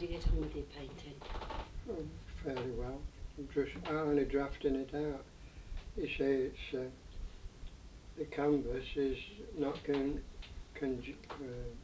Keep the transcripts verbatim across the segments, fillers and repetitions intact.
do you get on with your painting? Oh, fairly well. I'm just only drafting it out. You see, it's uh, the canvas is not con, con uh,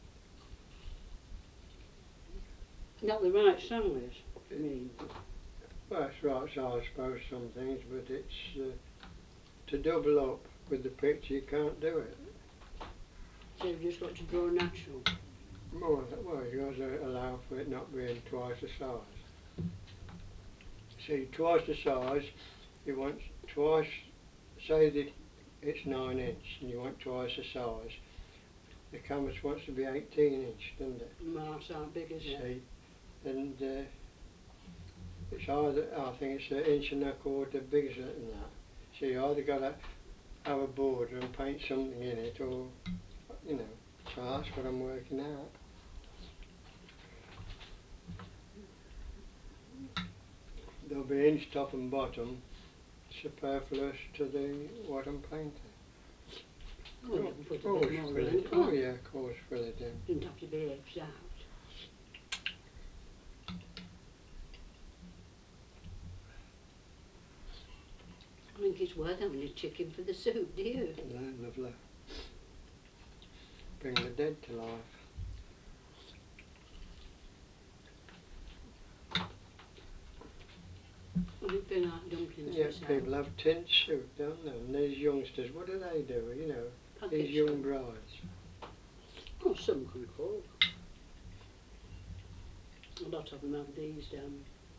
Not the right size, you mean? well, it's right size for some things, but it's uh, to double up with the picture. You can't do it. So you've just got to draw natural. More, well, you got to allow for it not being twice the size. See, twice the size, you want twice. Say that it's nine inch, and you want twice the size. The canvas wants to be eighteen inch, doesn't it? Well, that's not big, is it? See, and uh, it's either, I think it's an inch and a quarter bigger than that. So you either got to have a border and paint something in it, or, you know, so that's what I'm working out. There'll be inch top and bottom superfluous to the what I'm painting. Well, you can put a Oh, bit more fill in, it. can't Oh you? yeah, of course, fill it in. You don't have to be exact. I think it's worth having a chicken for the soup, do you? No, lovely. Bring the dead to life. I do feel like dumplings Yeah, myself. people have tinned soup, don't they? And these youngsters, what do they do? You know, Packet these young soup. brides. Oh, some can cook. A lot of them have these um,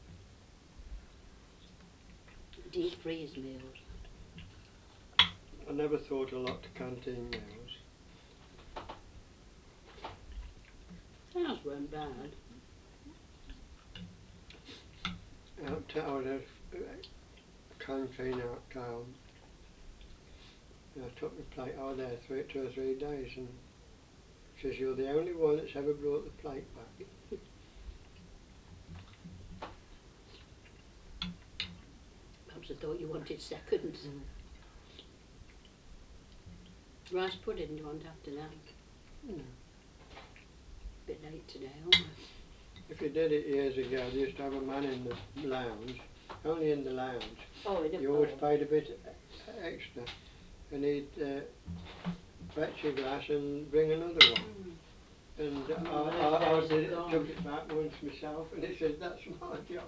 deep freeze meals. I never thought a lot to canteen meals. Ours weren't bad. Out town, a canteen out town. And I took my plate out there three, two or three days, and says, "You're the only one that's ever brought the plate back." Perhaps I thought you wanted seconds. Mm. Rice pudding, do you want after that? No. Bit late today, aren't we? If you did it years ago, they used to have a man in the lounge, only in the lounge. Oh, in a You always pub. paid a bit extra, and he'd uh, fetch your glass and bring another one. Mm. And No, I, those I, I days did are it, gone. took it back once myself, and he said, "That's my job."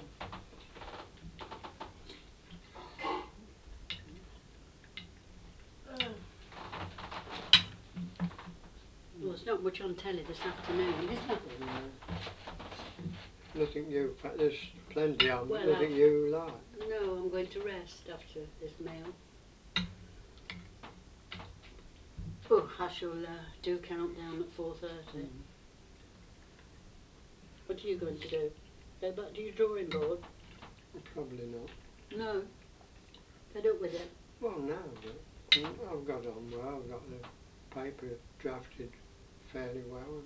Well, there's not much on telly this afternoon, is there? No. Nothing you, there's plenty on, but Well, nothing I've, you like. no, I'm going to rest after this meal. Oh, I shall uh, do countdown at four thirty. Mm. What are you going to do? Go back to your drawing board? Probably not. No. Fed up with it? Well, no, but I've got on well. I've got the paper drafted fairly well.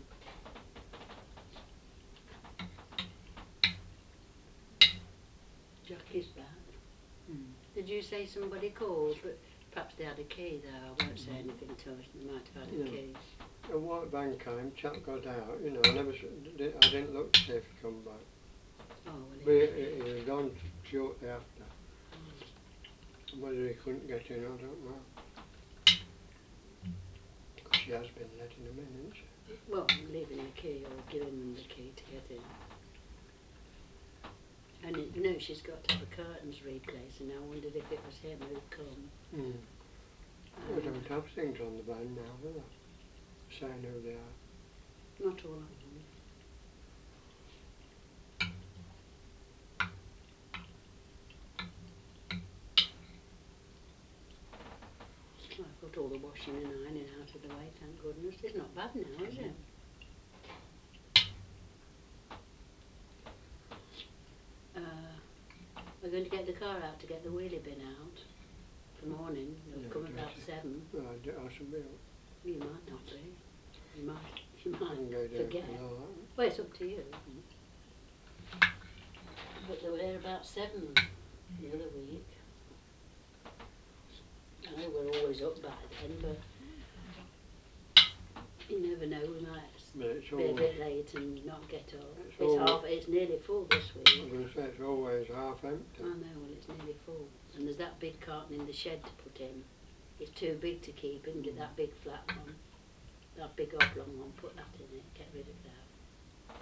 Jackie's back. Mm. Did you say somebody called? But perhaps they had a key there. I won't say anything to us. They might have had a No. key. A white van came, chap got out, you know, I never, I didn't look to see if he come back. Oh, well, But he, he was gone shortly after. Mm. Whether he couldn't get in, I don't know. Because she has been letting him in, hasn't she? Well, leaving the key or giving them the key to get in. And it, no, she's got to have the curtains replaced, and I wondered if it was him who'd come. Mm. Um, I don't have things on the van now, do they? Saying who they are. Not all of them. I've got all the washing and ironing out of the way, thank goodness. It's not bad now, is it? Uh, we're going to get the car out to get the wheelie bin out for morning. It'll No, come don't about you? seven. No, I, do, I should be up. You might not be. You might. You might forget. Well, it's up to you. Mm. But they were there about seven the other week. I know we're always up by then, but you never know. We might. But it's it's be a always, bit late and not get up. It's It's always- half. It's nearly full this I'm week. going to say it's always half empty. I know. Well, it's nearly full, and there's that big carton in the shed to put in. It's too big to keep, isn't it? That big flat one, that big oblong one. Put that in it. Get rid of that.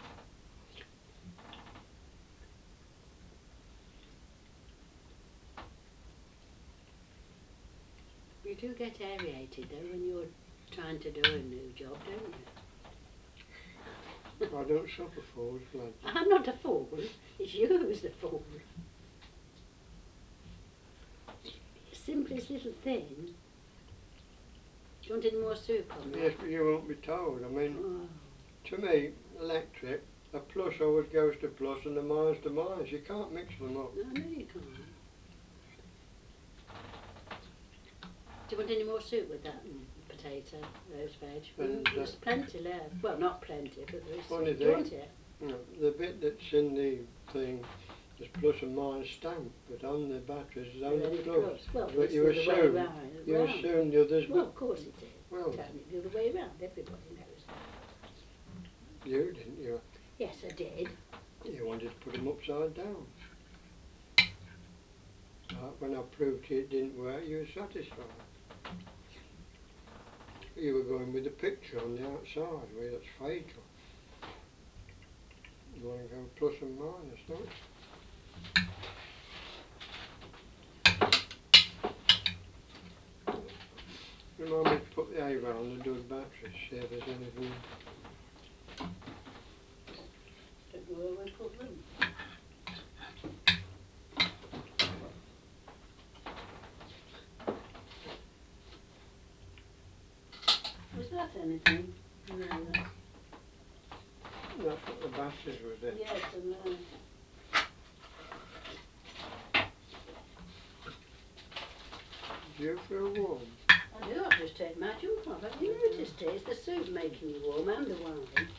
You do get aerated though when you're trying to do a new job, don't you? I don't suffer fools, lad. I'm not a fool. It's you who's the fool. Simplest little thing. Do you want any more soup on that? Yes, but you won't be told. I mean, Oh. to me, electric, a plus always goes to plus and a minus to minus. You can't mix them up. No, no, you can't. Do you want any more soup with that mm, potato, roast veg? And, Mm, uh, there's plenty left. Well, not plenty, but there is. Funny Do you want thing, it? you know, the bit that's in the thing is plus and minus stamp, but on the batteries is And only then it's plus. plus. Well, But it's you the other way assume, round. you round. assume the others, Well, but of course it is. Well- Turn it the other way round. Everybody knows that. you didn't. You, Yes, I did. you wanted to put them upside down. Like when I proved to you it didn't work, you were satisfied. You were going with the picture on the outside, where that's fatal. You want to go plus and minus, don't you? Remind me to put the A round and do the batteries, see if there's anything. Don't know where we put them. Was that anything? No. That's, That's what the batteries was in. yes, I know. Do you feel warm? I do. I've just taken my jumper off. Have you noticed it? It's the soup making you warm and the wine.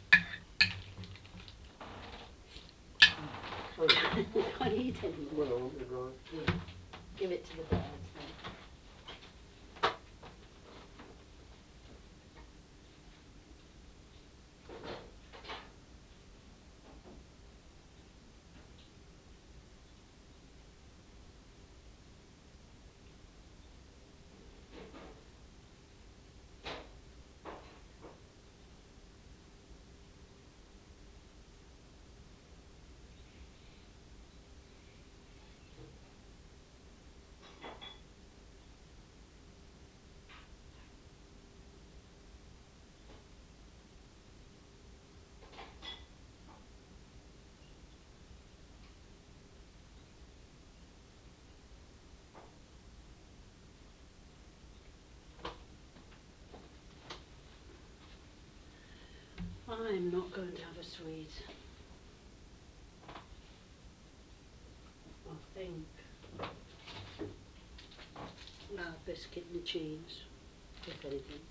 Oh, You can't eat anymore. well, I won't be right. Yeah. Give it to the birds then. I'm not going to have a sweet. I think. Uh, biscuit and cheese, if anything.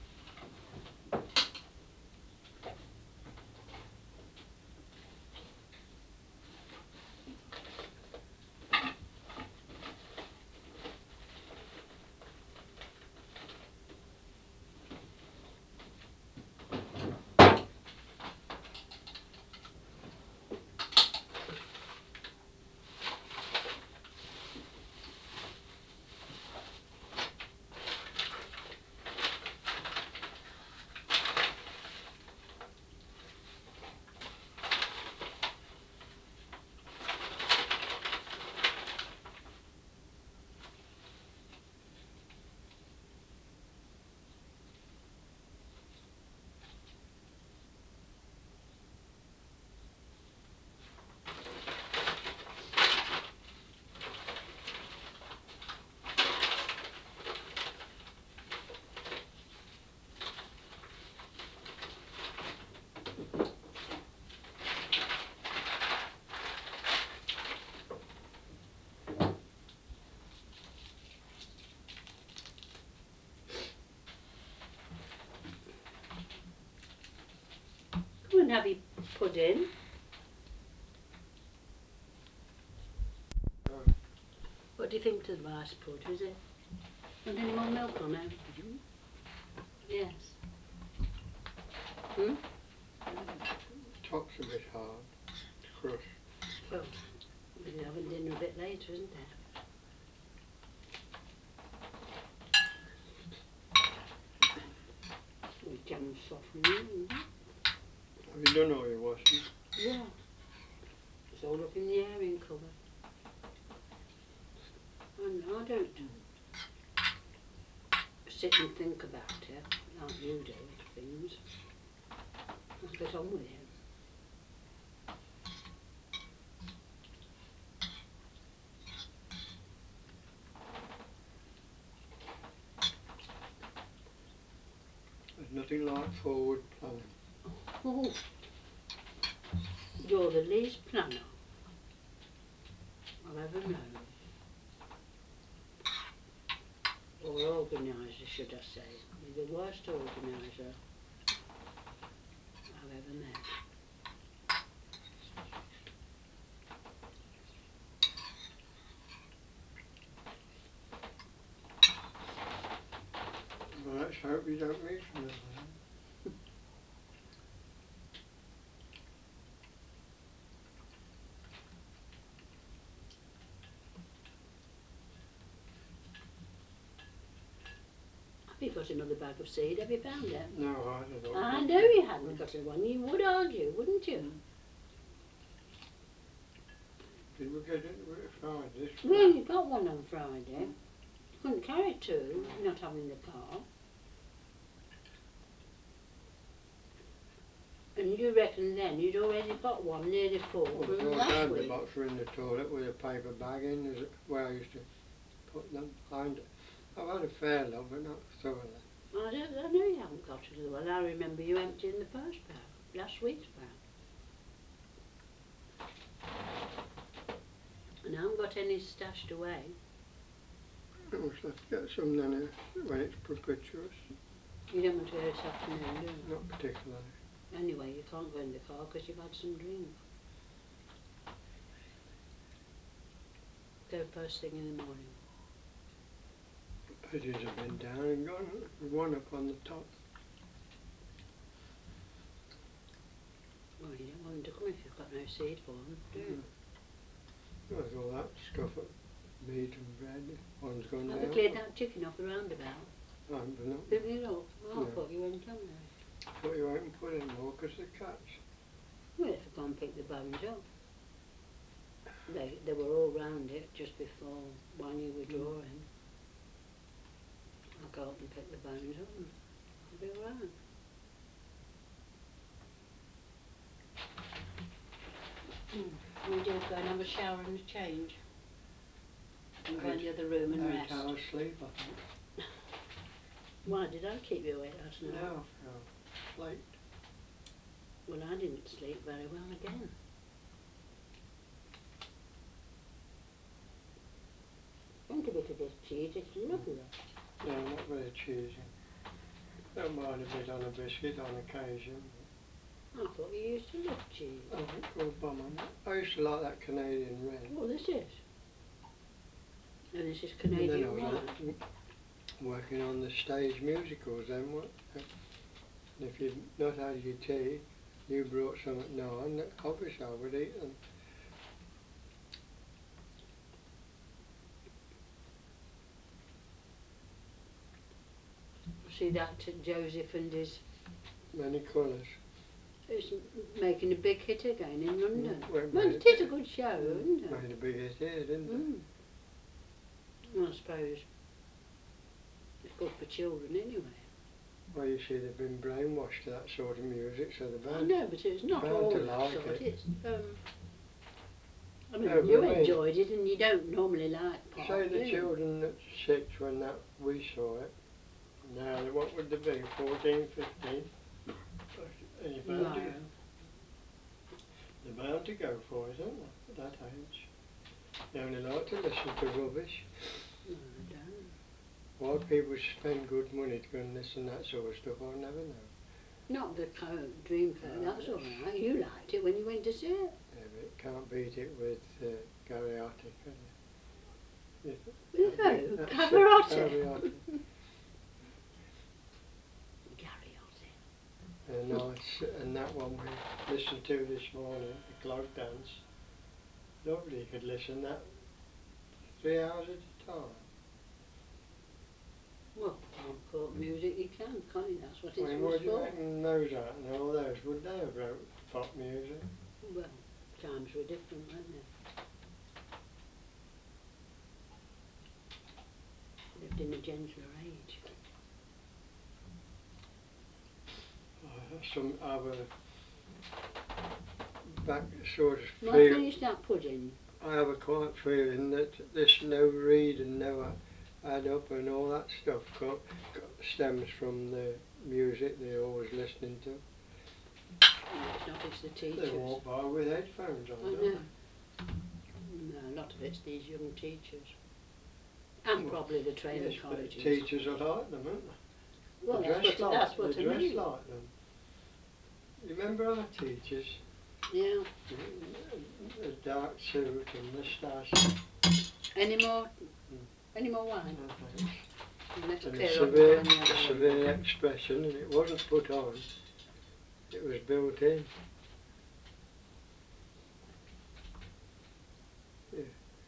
Come and have your pudding. Oh. What do you think to the rice pud? Is it? Want any more milk on it? Did you? Yes. Hmm? top's a bit hard to crush. Well, we're having dinner a bit later, isn't it? The jam's softening. Have you done all your washing? Yeah. It's all up in the airing cupboard. And I don't sit and think about it like you do, things. I get on with it. There's nothing like forward planning. Oh, you're the least planner I've ever known. Or organiser, should I say. You're the worst organiser I've ever met. Well, let's hope you don't meet another one. Have you got another bag of seed? Have you found it? No, I don't. I know you hadn't got one. You would argue, wouldn't you? Did we get it Friday? This We only got one on Friday. Couldn't carry two, not having the car. And you reckon then you'd already got one nearly full Well, from I last had week? the box were in the toilet with a paper bag in, is it, where I used to put them. I'd, I've had a fair lot, but not thoroughly. I, don't, I know you haven't got another one. I remember you emptying the first bag, last week's bag. And I haven't got any stashed away. I must have to get some then when it's propitious. You don't want to go this afternoon, do you? Not particularly. Anyway, you can't go in the car because you've had some drink. Go first thing in the morning. Edges have been down and gone, one up on the top. Well, you don't want them to come if you've got no seed for them, do you? Mm. There's all that stuff at meat and bread. One's gone Have down. they cleared that chicken off the roundabout? I haven't been up. Did you not? Oh, No. I thought you went on there. I thought you won't put any more because the cats. Well, if I go and pick the bones up. They, they were all round it just before, while you were drawing. I'll go up and pick the bones up and I'll be alright. Mm. We do go and have a shower and a change. And go in the other room and eight rest. hours sleep, I think. Why did I keep you awake last night? No, I fell late. Well, I didn't sleep very well again. Want a bit of this cheese? It's lovely. No, not very cheesy. Don't mind a bit on a biscuit on occasion. I thought you used to love cheese. I won't go bum on it. I used to like that Canadian red. Well, this is. And this is And then I Canadian was white. on, working on the stage musicals then. What, and if you'd not had your tea, you brought some at nine, obviously I would eat them. See that Joseph and his... Many colours. It's making a big hit again in London. Mm, well, it Well, made it a is a bit- good show, mm, isn't it? Made a big hit here, didn't it? Mm. Well, I suppose it's good for children anyway. Well, you see, they've been brainwashed to that sort of music, so they're I bound, know, but it's not bound all to that like sort. it. It's, um... I mean, No, but you I mean- enjoyed it and you don't normally like pop, Say do the you? children at six when that we saw it. Now, what would they be? Fourteen, fifteen? And you're bound to No. go. They're bound to go for it, aren't they? At that age. They only like to listen to rubbish. No, I don't. Why people spend good money to go and listen to that sort of stuff, I'll never know. Not the co- Dreamcoat, No, that's it's- alright. You liked it when you went to see it. Yeah, but can't beat it with uh, Gary Arty, can you? If- With that big- who? that's it, Pavarotti? Gary Arty. Gary Otti. and nice, and that one we listened to this morning, the clog dance. Lovely, you could listen that three hours at a time. Well, on court music you can, can't you? That's what I it's mean, was what do you for. reckon Mozart and all those, would they have wrote pop music? Well, times were different, weren't they? Lived in a gentler age. Uh, some other back sort of Well, feel. finish that pudding. I have a quiet feeling that this no read and no add up and all that stuff co- co- stems from the music they're always listening to. No, it's not, it's the teachers. They walk by with headphones on, I don't know. they? No, a lot of it's these young teachers. And Well, probably the training yes, colleges. but teachers are like them, aren't they? Well, they that's dress what, like, that's what they I dress mean. like them. You remember our teachers? Yeah. A dark suit and moustache. Any more? Mm. Any more wine? No thanks. Let's And a clear up severe, the other a severe expression, and it wasn't put on. It was built in. Yeah.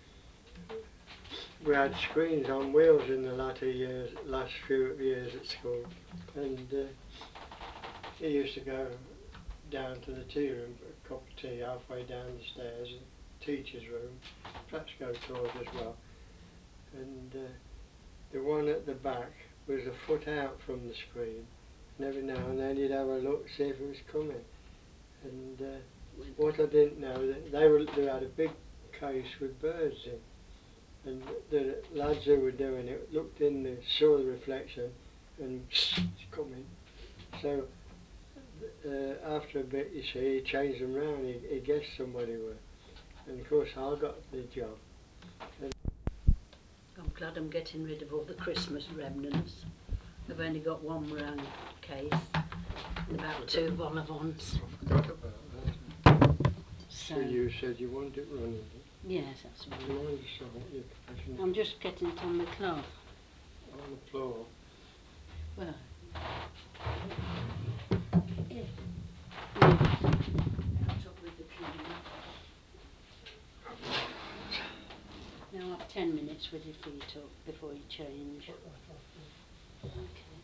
We had screens on wheels in the latter years, last few years at school, and uh, he used to go down to the tea room for a cup of tea halfway down the stairs, the teacher's room, perhaps go towards as well, and uh, the one at the back was a foot out from the screen, and every now and then he'd have a look, see if it was coming, and uh, what I didn't know, that they, were, they had a big case with birds in, and the lads who were doing it looked in, the, saw the reflection, and it's coming. So uh, after a bit, you see, he changed them round. He, he guessed somebody were, and of course I got the job. And I'm glad I'm getting rid of all the Christmas remnants. I've only got one round case and about two vol au vents. I forgot about that. So, So you said you want it running. yes, that's Do right. you mind just hold your passion I'm just getting it on the cloth. on the floor? Well, yeah. Yeah. Catch up with the cleaner. Now have ten minutes with your feet up before you change. Put that off then. Okay.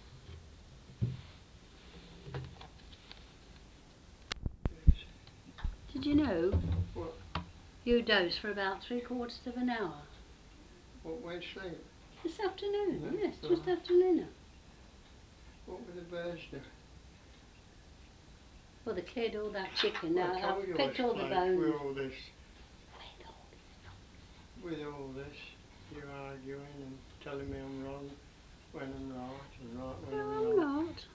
Yes. Did you know What? you dose for about three quarters of an hour? What went sleep? This afternoon, No, yes, no. just after dinner. What were the birds doing? Well, they cleared all that chicken. Well, Now, I told I've you picked I was all the plagued with bones. all this. With all this, you arguing and telling me I'm wrong when I'm right and right when No, I'm I'm wrong. not.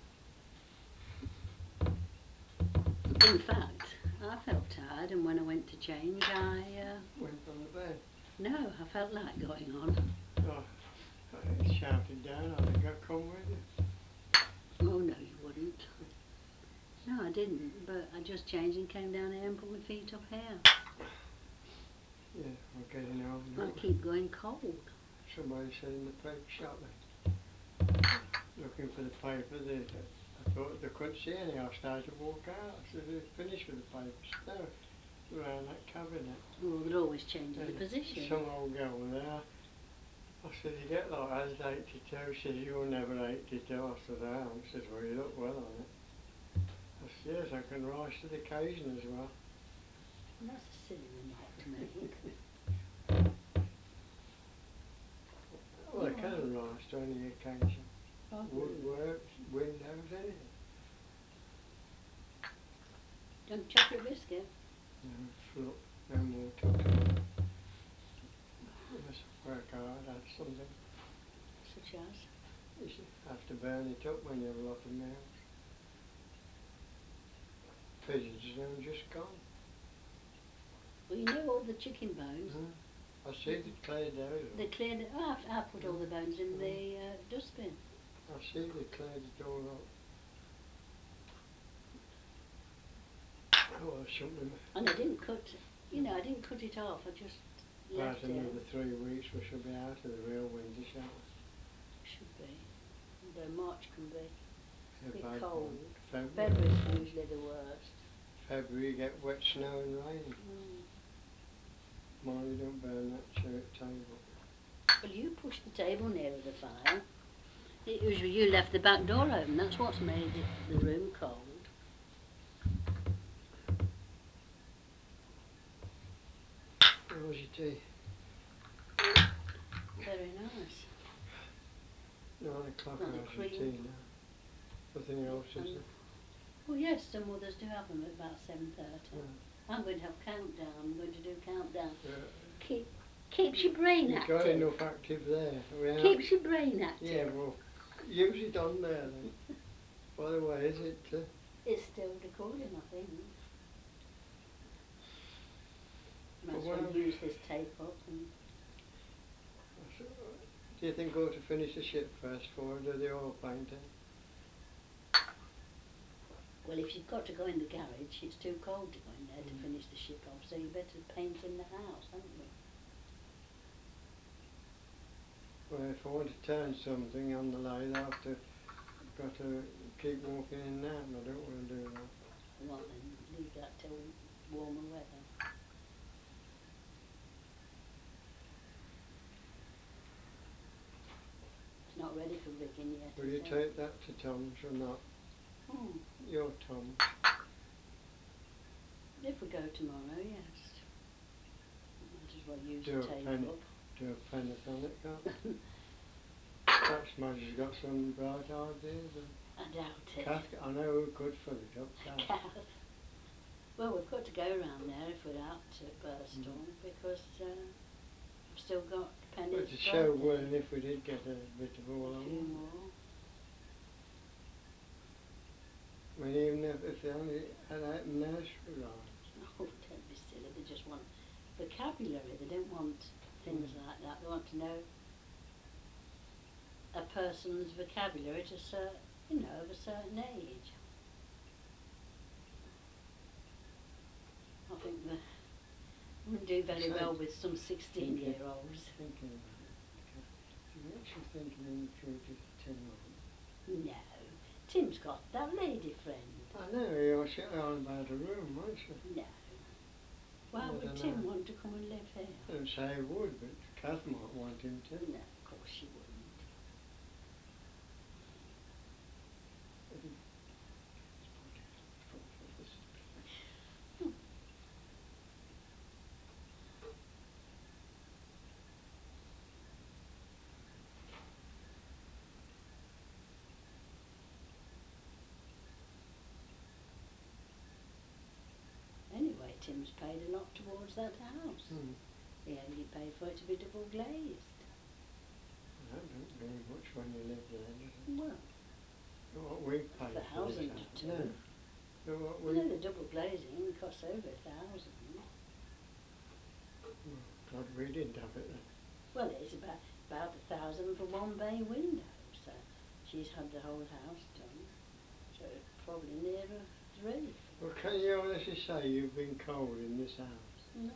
In fact, I felt tired, and when I went to change, I, uh, Went on the bed. no, I felt like going on. Oh, I shouted down, I'd have come with you. Oh, no, you wouldn't. No, I didn't, but I just changed and came down here and put my feet up here. Yeah, I'm getting on now. I keep going cold. Somebody said in the paper shop, looking for the paper, they, I thought they couldn't see any, I started to walk out. I said, they're finished with the papers. No, around that cabinet. Well, they're always changing And the position. some old girl there, I said, you get like I was eighty-two. She says, you're never eighty-two. I said, I am. She says, well, you look well on it. I said, yes, I can rise to the occasion as well. That's a silly remark to make. Well, I can rise to any occasion. Oh, Woodwork, windows, anything. Don't chocolate biscuit. No, look, no more talking. You must work hard at something. Such as? You should have to burn it up when you have a lot of meals. Pigeons are just gone. Well, you know all the chicken bones. Mm. I see they cleared those up. They cleared it. Oh, I put mm. all the bones in mm. the uh, dustbin. I see they cleared it all up. Oh, something. And I didn't cut, you know, I didn't cut it off. I just About left another it. three weeks we shall be out of the real winter, shan't we? Should be. Although March can be A a bit bad cold. one. February. February's usually the worst. February you get wet snow and rain. Mm. Mind you don't burn that church table. Well, you pushed the table nearer the fire. It was you left the back door open. That's what's made it, the room cold. How was your tea? Very nice. Nine o'clock Got the hours of cream. tea now. Nothing else, is And, there? well, yes, some others do have them at about seven thirty. Yeah. I'm going to have countdown. I'm going to do countdown. Yeah. Keep, keeps your brain You've active. got enough active there. Without, Keeps your brain active. yeah, well, use it on there then. By the way, is it? Uh, It's still recording, I think. Might as well well, use this tape up. And do you think I ought to finish the ship first before I do the oil painting? well, if you've got to go in the garage, it's too cold to go in there Mm. to finish the ship off. So you better paint in the house, haven't you? Well, if I want to turn something on the lathe, I have to got to keep walking in and out, and I don't want to do that. Well, then leave that till warmer weather. It's not ready for rigging yet, Will is you it? take that to Tom's or not? Hmm. Your Tom. If we go tomorrow, yes. Might as well use Do the a tape pen, up. do a Panasonic can't Perhaps Madge's got some bright ideas. And I doubt it. Kath, I know who could fill it up, Kath. Kath. Well, we've got to go round there if we're out at Burstall Mm. because uh, I've still got But Penny's to show birthday. willing if we did get a bit of all A on. few more. I mean, even if, if they only had out nursery rhymes. Oh, don't be silly. They just want vocabulary. They don't want things Mm. like that. They want to know a person's vocabulary to cer- you know, of a certain age. I think they wouldn't do very Besides, well with some thinking, sixteen-year-olds. thinking about it, Kath, do you think she's thinking in the future that Tim won't? No, Tim's got that lady friend. I know, he was sitting on about a room, wasn't she? No. Why I would don't Tim know. want to come and live here? I don't say he would, but Kath might want him to. No, of course she wouldn't. Anyway, Tim's paid a lot towards that house. Hmm. He only paid for it to be double glazed. That don't mean much when you live there, does it? Well, Not what we a paid for this thousand or house. two. No. Not what You we... know, the double glazing costs over a thousand. Oh, God, we didn't have it then. Well, it's about about a thousand for one bay window. So she's had the whole house done. So it's probably nearer three. Well, can you honestly say you've been cold in this house? No.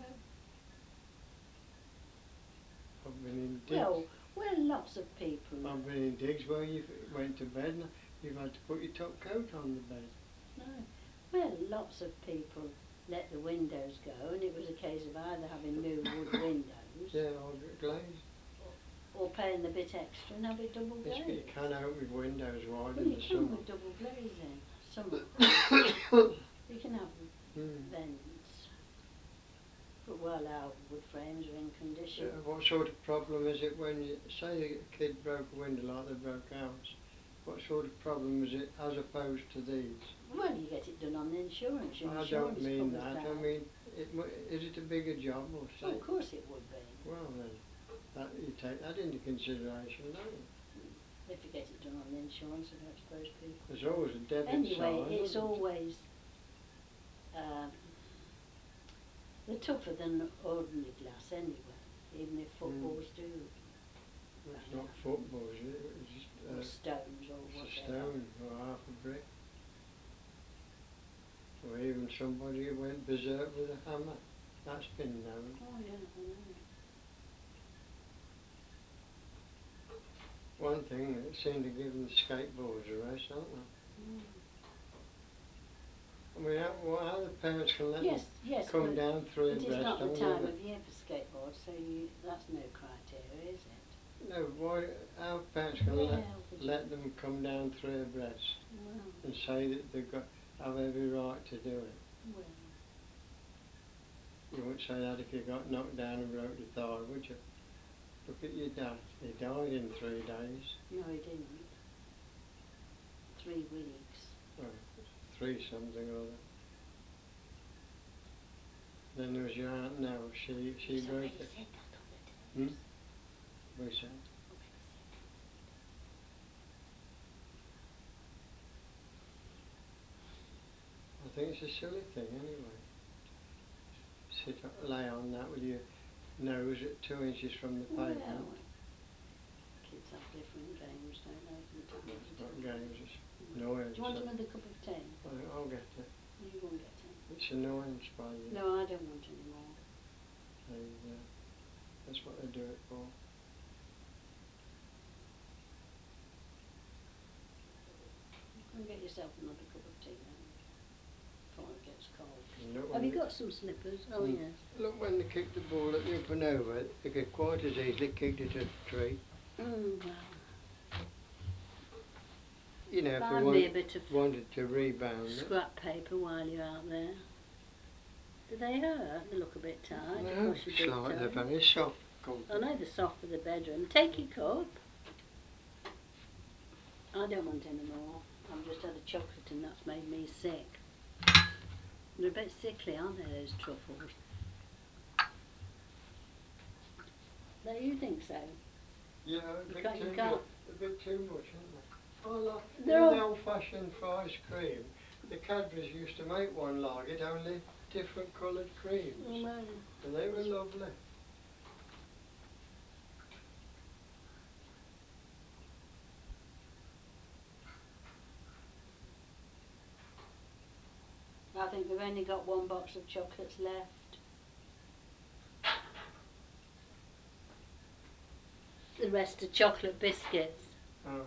I've been in digs. Well, well, lots of people. I've been in digs where you went to bed and you've had to put your top coat on the bed. No. Well, lots of people let the windows go, and it was a case of either having new wood windows. Yeah, or glazed. Or, or paying a bit extra and have it double Yes, glazed. but you can open windows wide Well, in you the can summer. with double glazing. Summer. You can have Hmm. vents. But well, our wood frames are in condition. Uh, what sort of problem is it when you say a kid broke a window like they broke ours? What sort of problem is it as opposed to these? Well, you get it done on the insurance. Your I insurance don't mean covers that. that. I mean, it, is it a bigger job or say? Oh, of course it would be. Well then, that, you take that into consideration, don't you? Mm. If you get it done on the insurance, I don't suppose people. There's do. always a debit Anyway, sign. it's Isn't always um, they're tougher than ordinary glass anyway. Even if footballs mm. do. It's not football, is it? It's just Or uh, stones or it's whatever. a stone or half a brick. Or even somebody who went berserk with a hammer. That's been known. Oh yeah, I know. One thing, it seemed to give them skateboards a rest, don't they? Mm. I mean, how, well, how the parents can let Yes, them yes, come but down three it is abreast, not the I'll time never. of year for skateboards, so you, that's no criteria, is it? No, why, our parents can Well, let, would let you? them come down three abreast Well, and say that they've got, have every right to do it. well, You wouldn't say that if you got knocked down and broke your thigh, would you? Look at your dad, he died in three days. no, he didn't. Three weeks. Oh, three something or other. Then there was your aunt now, she, she He's broke already it. said that on the tapes. Hmm? We said. Already said that. I think it's a silly thing anyway. Sit up, lay on that with your nose at two inches from the pavement. Well, kids have different games, don't they, from time No, to it's not time. games, it's Mm. annoyance. Do you want So another cup of tea? I- I'll get it. You go and get it. It's annoyance by you. No, I don't want any more. They, uh, that's what they do it for. Go and get yourself another cup of tea then, before it gets cold. Look Have when you they, got some slippers? Oh, mm, yes. look when they kick the ball at the up and over, they could quite as easily kicked it at a tree. Mm, well. You know, if they Find want, me a bit of wanted to rebound it. scrap paper while you're out there. Do they hurt? They look a bit tight No, across your it's big like they're toe. very soft. I know they're soft for the bedroom. Take your cup. I don't want any more. I've just had a chocolate and that's made me sick. They're a bit sickly, aren't they, those truffles? Don't you think so? Yeah, a You bit can't, you too can't. much. A bit too much, isn't it? I like, you They're know, all... the old-fashioned for ice cream. The Cadbury's used to make one like it, only different coloured creams, Oh, well, and they were lovely. I think we've only got one box of chocolates left. The rest are chocolate biscuits. Oh.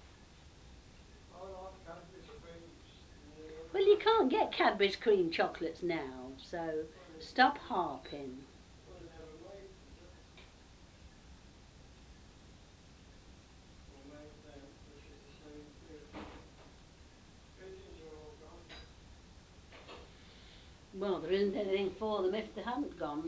I like Cadbury's creams. Well, you can't get Cadbury's cream chocolates now, so stop harping. Well, they never made them, did they? Or make them, which is the same thing. Pigeons are all gone. Well, there isn't anything for them if they haven't gone.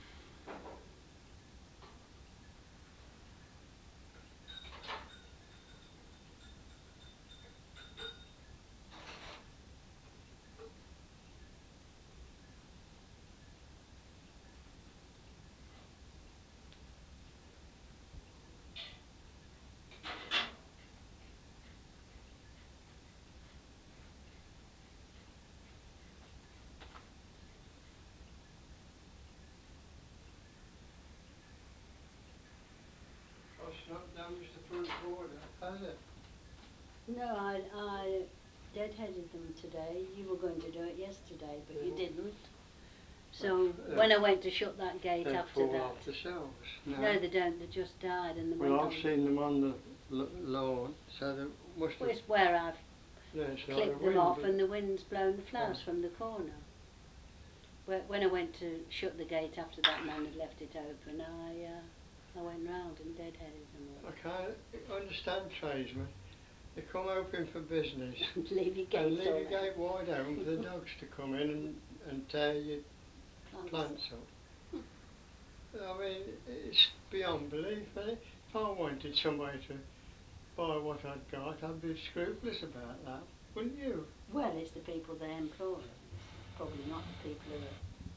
Oh, it's not damaged the front border, has it? No, I, I deadheaded them today. You were going to do it yesterday, but you Yeah. didn't. So They've- when I went to shut that gate They after fall that... off themselves. No, No, they don't. They just died and they well, went I've on... seen them on the l lawn, so they must Well, have... it's where I've No, it's not clipped the them wind, off but and the wind's blown the flowers Oh. from the corner. Wh- When I went to shut the gate after that man had left it open, I uh, I went round and deadheaded them all. I can't understand tradesmen. They come open for business Leave your and gates leave all your gate wide open for the dogs to come in and, and tear your Plants. plants up. I mean, it's beyond belief. Really. If I wanted somebody to buy what I'd got, I'd be scrupulous about that, wouldn't you? Well, it's the people they employ. It's probably not the people who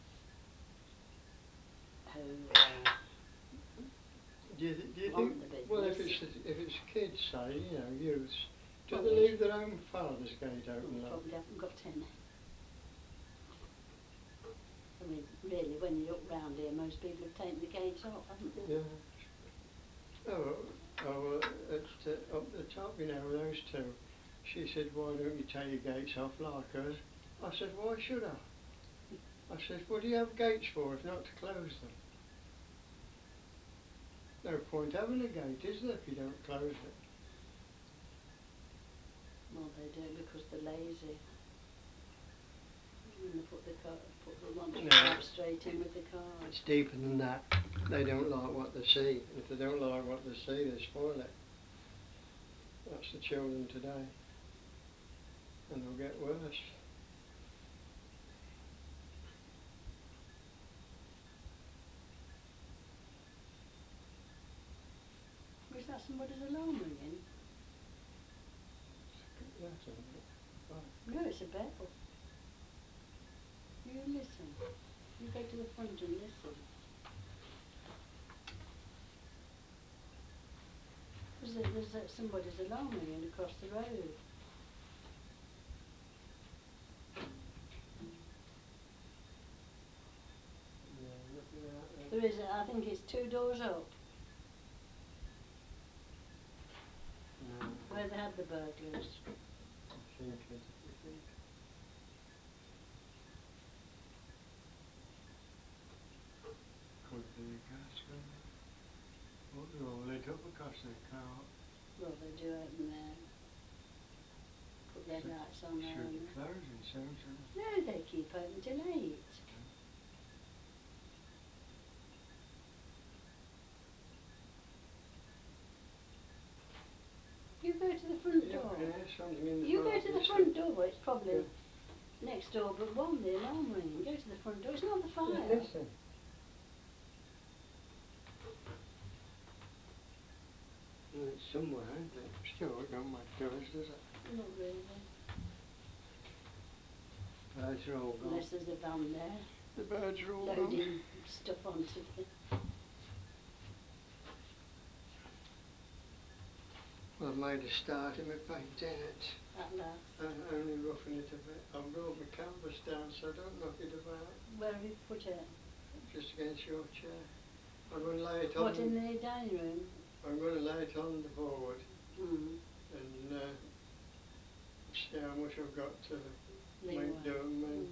are, who uh, Do you, th- do you think? want the business. Well, if it's the- if it's kids, say, you know, youths, do Well, they they leave should- their own father's gate well, open? Like? probably haven't got any. I mean, really, when you look round here, most people have taken the gates off, haven't they? Yeah. Oh, oh, uh, at, uh, up the top, you know, those two. She said, why don't you take your gates off like us? I said, why should I? I said, what do you have gates for if not to close them? No point having a gate, is there, if you don't close it? Well, they do because they're lazy. put the car, put the want to No. drive straight in with the car. It's deeper than that. They don't like what they see. If they don't like what they see, they spoil it. That's the children today. And they'll get worse. Is that somebody's alarm ringing? Yes, isn't it? Right. No, it's a bell. You listen. You go to the front and listen. There's, a, there's a, somebody's alarm ringing across the road. No, nothing out there. There is, a, I think it's two doors up. No. Where they had the burglars. I'm thinking, you think? Could be a gas, couldn't it? Oh, they're all lit up across their car. Well, they do open their, put their Should, lights on there. should And be closing soon, shouldn't it? no, they keep open till eight. Yeah. You go to the front Yeah, door. I can hear something in the You front. go to the Listen. front door. It's probably Yeah. next door but one, the alarm ringing. Go to the front door. It's not the fire. Yeah, listen. Well, it's somewhere, isn't it? Still, it don't make noise, does it? Not really. Birds are all gone. Unless there's a van there. The birds are all loading gone. stuff onto the... Well, I've made a start in my painting it. At last. And only roughing it a bit. I've brought my canvas down so I don't knock it about. Where have you put it? Just against your chair. I'm going to lay it on... What, in the dining room? I'm going to lay it on the board. Mm. And uh, see how much I've got to Leeway. make do. And mm.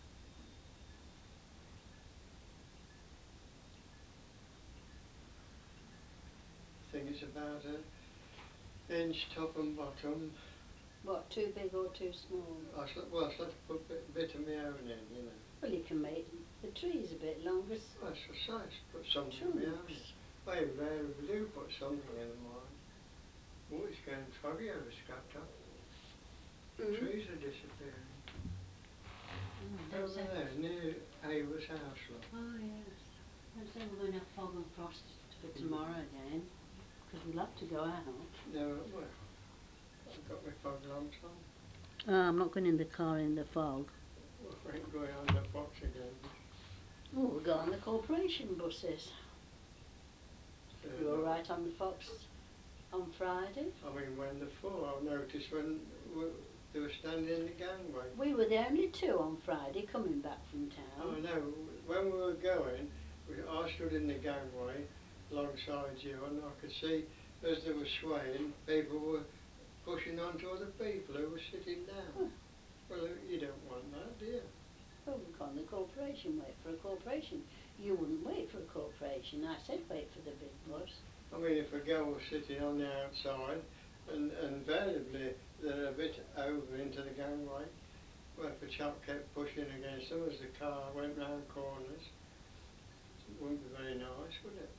I think it's about an inch top and bottom. What, too big or too small? I shall, well, I shall have to put a bit, bit of my own in, you know. Well, you can make the trees a bit longer. Well, that's the size. Put something of my own in. Trunks. I invariably do put something in mine. Oh, it's getting foggy over Scraptop. Mm. Trees are disappearing. Mm, Over there, near Ava's house, look. Oh, yes. They say we're going to have fog and frost for tomorrow Mm. again, because we'll have to go out. No, well, I've got my fog lamps on. Oh, I'm not going in the car in the fog. Well, we ain't going on the Fox again. Oh, we'll go on the corporation buses. Uh, You were no. right on the Fox on Friday. I mean, when the four, I noticed when we, they were standing in the gangway. We were the only two on Friday coming back from town. Oh no, when we were going, we, I stood in the gangway alongside you and I could see as they were swaying, people were pushing onto other people who were sitting down. Oh. Well, you don't want that, do you? Well, we've gone the corporation, wait for a corporation. You wouldn't wait for a corporation. I said wait for the big bus. I mean, if a girl was sitting on the outside, and, and invariably they're a bit over into the gangway, well, if a chap kept pushing against them as the car went round corners, it wouldn't be very nice, would it?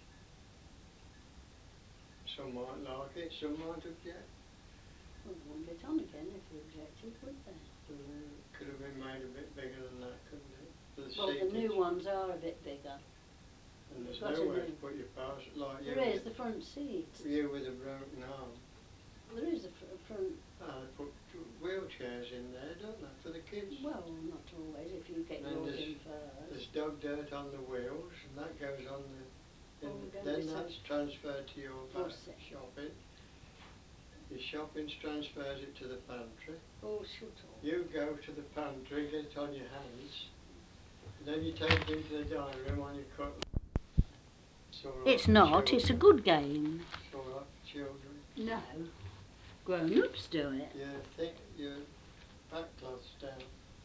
Some might like it, some might object. Well, they wouldn't get on again if they objected, would they? Mm, could have been made a bit bigger than that, couldn't it? For the Well, the new seatage. ones are a bit bigger. And They've there's got nowhere a new... to put your pass, like you. There is, with, the front seat. you with a broken arm. There is a fr front... Ah, they put wheelchairs in there, don't they, for the kids? Well, not always, if you get Then yours there's, in first. there's dog dirt on the wheels, and that goes on the... In Oh, the don't then be so that's transferred to your back fussy. shopping. Your shopping transfers it to the pantry. Oh, shut up. You go to the pantry, get it on your hands, and then you take it into the dining room on your cutlery. It's all right It's for not, children. it's a good game. It's all right for children. No. Grown-ups do it. Yeah, think your back cloth's down.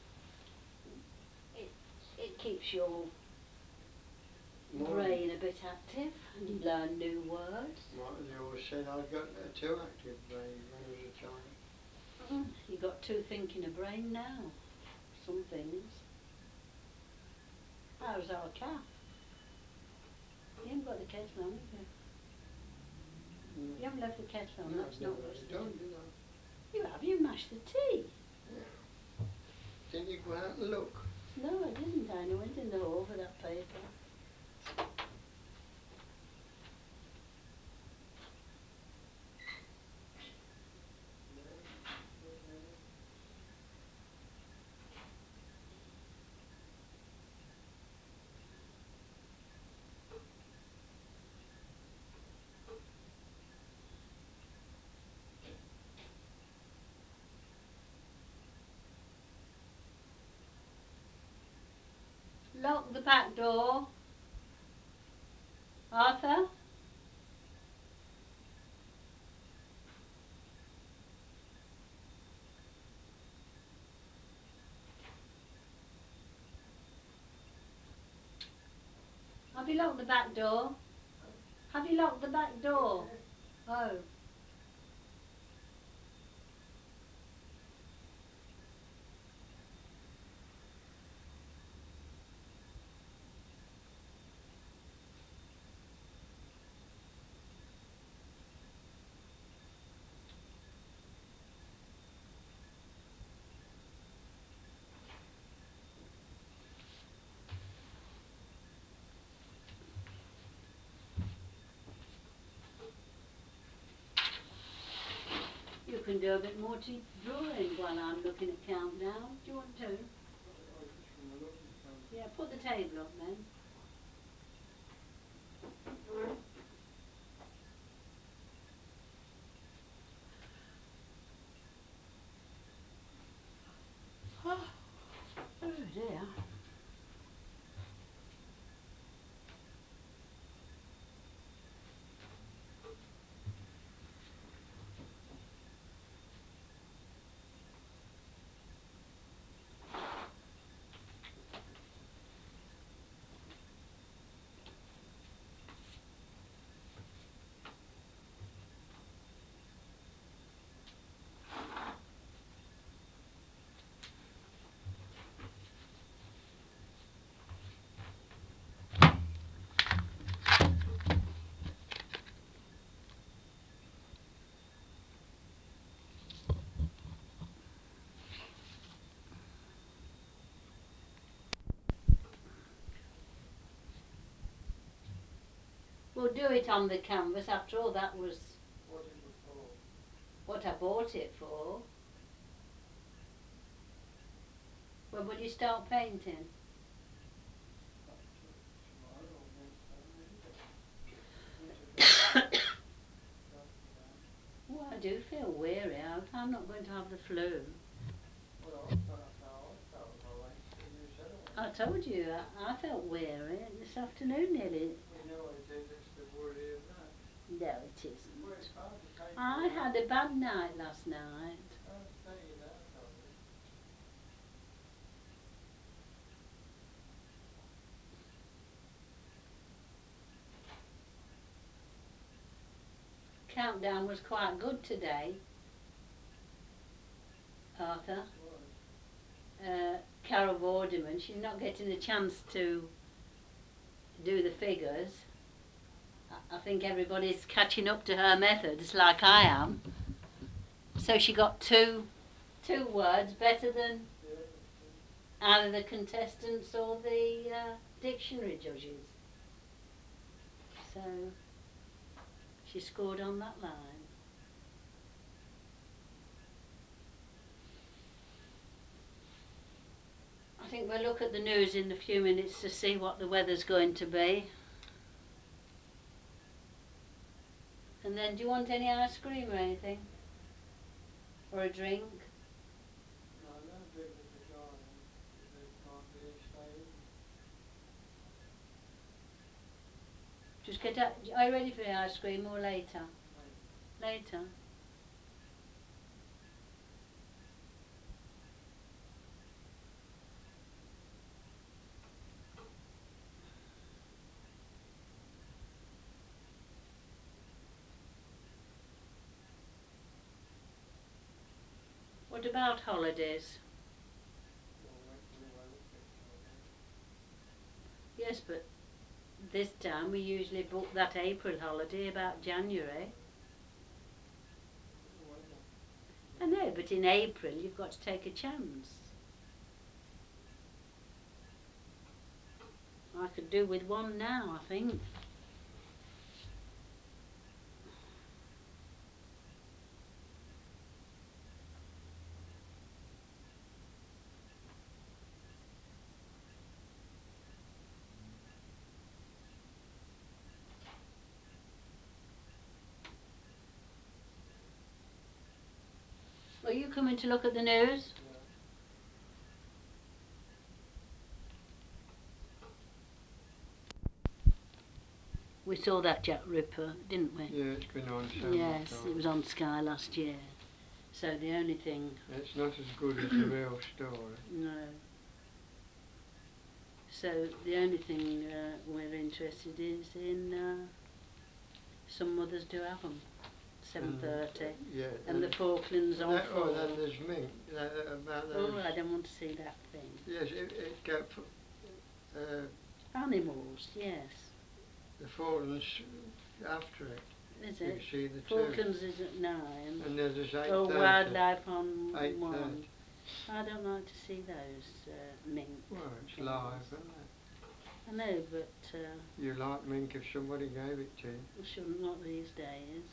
It, it keeps your Mine, brain a bit active and you learn new words. mine, they always said I'd got a too active brain when I was a child. Mm, you got two thinking a brain now. Some things. how's our calf? You haven't got the kettle on, have you? No. You haven't left the kettle on, No, that's no, not I rusted. don't, did I? You have, you mashed the tea. Yeah. Didn't you go out and look? No, I didn't. I only went in the hall for that paper. Lock the back door. Arthur? Have you locked the back door? Have you locked the back door? Oh. You can do a bit more to drawing while I'm looking at Countdown. Do you want to? I was just going to look at them. Yeah, put the table up then. Oh, oh dear. We'll do it on the canvas. After all, that was What it was for? what I bought it for. When will you start painting? Up to tomorrow or next Sunday, isn't it? Once I get after that. Well, I do feel weary. I hope I'm not going to have the flu. Well, I felt, that's how I felt. I went, you said I went. I told you, I, I felt weary this afternoon nearly. We know it is, it's the worry of that. No, it isn't. Well, it's hard to take I it had out. a bad night last night. It's hard to take it out of it. Countdown was quite good today, Arthur. Was. Uh, Carol Vorderman, she's not getting a chance to do the figures. I, I think everybody's catching up to her methods like I am. So she got two, two words better than The other two. either the contestants or the uh, dictionary judges. So she scored on that line. I think we'll look at the news in a few minutes to see what the weather's going to be. And then, do you want any ice cream or anything? Or a drink? No, no drink at the garden. They might be staying. Just get up. Are you ready for the ice cream or later? Later. Later. What about holidays? We'll wait till we well a bit, I guess. Yes, but this time we usually book that April holiday about January. I know, but in April you've got to take a chance. I could do with one now, I think. Are you coming to look at the news? Yeah. We saw that Jack Ripper, didn't we? Yeah, it's been on several Yes, times. it was on Sky last year. So the only thing... It's not as good as the real story. No. So the only thing uh, we're interested in is in uh, Some Mothers Do Have 'Em, seven thirty, And, yeah, and, and the Falklands on that, four. oh, then there's Mink. That, about those. Oh, I don't want to see that thing. Yes, it, it got uh, Animals, yes. the Falklands after it. Is You it? can see the Falklands two. is at nine. And there's this eight Oh, thirty. Wildlife on eight one. thirty. I don't like to see those uh, mink. Well, it's things. live, isn't it? I know, but uh, You like mink if somebody gave it to you. I shouldn't, not these days.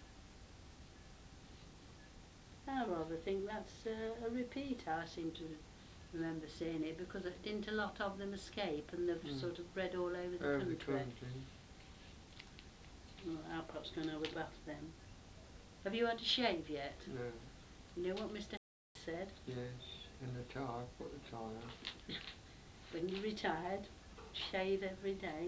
I rather think that's uh, a repeat. I seem to remember seeing it because it didn't a lot of them escape, and they've mm. sort of bred all over the over country. the country. Well, our pop's going to have a bath then. Have you had a shave yet? No. You know what Mister said? Yes, and the tie, put the tie on. When you're retired, shave every day.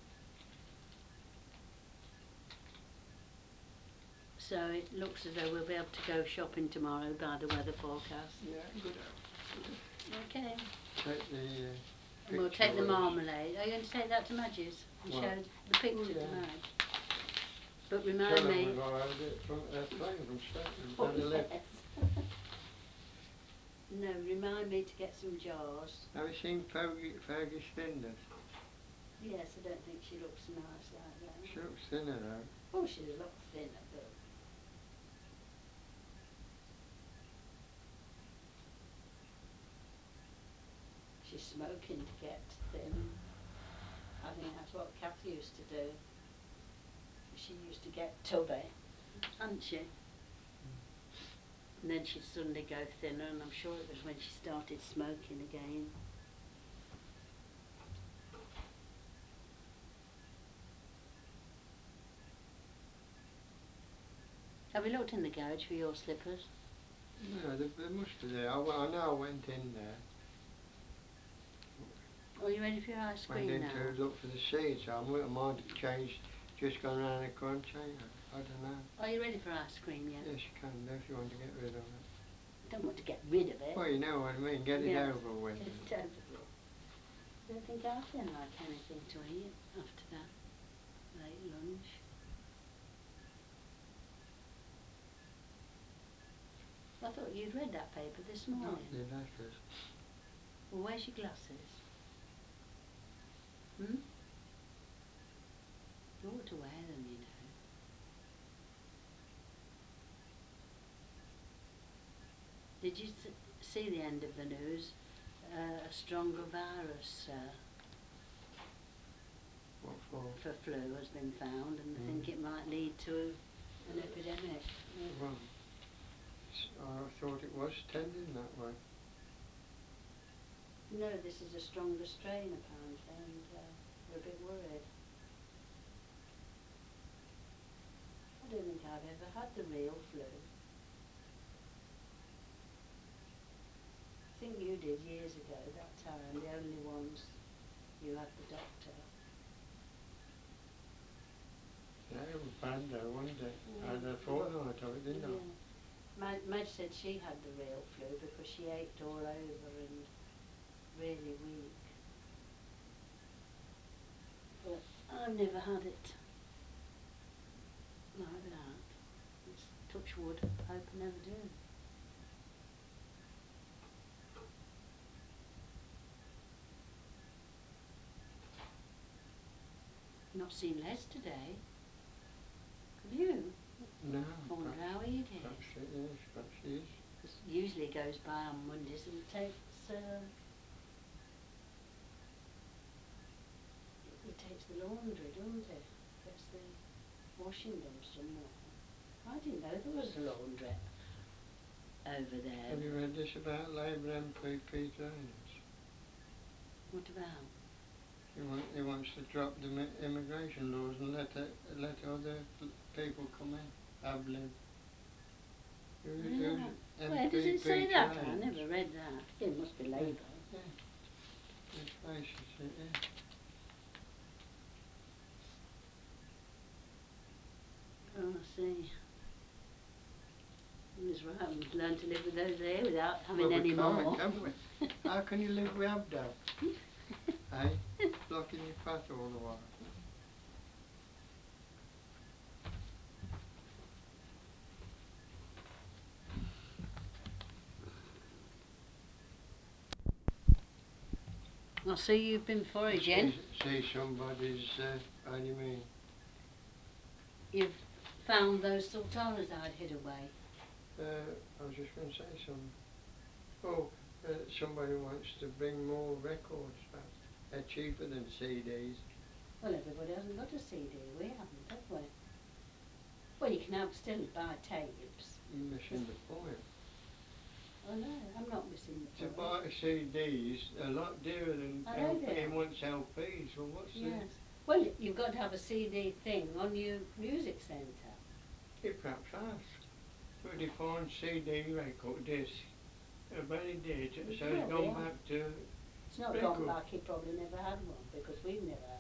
So it looks as though we'll be able to go shopping tomorrow by the weather forecast. Yeah, good. Okay. Take the uh, And we'll take the marmalade. Are you going to take that to Madge's and what? show the picture Oh, yeah. to Madge? But remind Tell me. them we've ordered it from a plane from Stratton. Oh, Had a lift. yes. No, remind me to get some jars. Have you seen Fergie, Fergie Spinders? Yes, I don't think she looks nice like that. She looks thinner though. Oh, she's a lot thinner, but she's smoking to get thin. I think that's what Kath used to do. She used to get tubby, hadn't she? Mm. And then she'd suddenly go thinner, and I'm sure it was when she started smoking again. Have you looked in the garage for your slippers? No, they, they must be there. I, I know I went in there. Are you ready for your ice cream Went in now? to look for the seeds. I might, I might have changed, just gone round the crunch, ain't I? I don't know. Are you ready for ice cream yet? Yes, you can do if you want to get rid of it. I don't want to get rid of it. Well, you know what I mean. Get yes, it over with. Get it over with. I don't think I've been like anything to eat after that late lunch. I thought you'd read that paper this morning. Not the letters. Well, where's your glasses? Hmm? You ought to wear them, you know. Did you see the end of the news? Uh, a stronger virus uh, What for? for flu has been found, and mm. I think it might lead to an epidemic. Well, I thought it was tending that way. No, this is a stronger strain apparently, and uh, they're a bit worried. I don't think I've ever had the real flu. I think you did years ago, that time, the only ones you had the doctor. Yeah, it was bad though, wasn't it? Mm. I had a fortnight of it, didn't yeah. I? Madge said she had the real flu because she ached all over and really weak. But I've never had it like that. It's touch wood, hope I never do. not seen Les today. Have you? No, I wonder perhaps, how he is. perhaps it is, perhaps he is. Because usually goes by on Mondays and takes uh, he takes the laundry, doesn't he? Gets the washing done somewhere. I didn't know there was a laundrette over there. Have you read this about Labour M P Peter Enns? What about? He, want, he wants to drop the mi- immigration laws and let it, let other people come in, have live. Who, Yeah. who's Where does it M P say Peter that? I Enns? never read that. It must be Labour. Yeah, yeah. Let's face it, it is. Oh, I see. That's right. We've learned to live with those here without having Well, we any can't, more. can we? How can you live with Abdab? Eh? Blocking your path all the while. I see you've been foraging. See, see somebody's, uh, how do you mean? You've found those sultanas I'd hid away. Uh, I was just going to say something. Oh, uh, somebody wants to bring more records back. They're cheaper than C Ds. Well, everybody hasn't got a C D. We haven't, have we? Well, you can have still buy tapes. You're missing the point. Oh no, I'm not missing the To point. buy C Ds, a lot dearer than I know L P. they He are. wants L Ps. Well, what's Yes. Well, you've got to have a C D thing on your music centre. the... He perhaps has. But he finds C D record disc. A very date, so Well, he's we gone have. back to It's not record. gone back. He probably never had one because we've never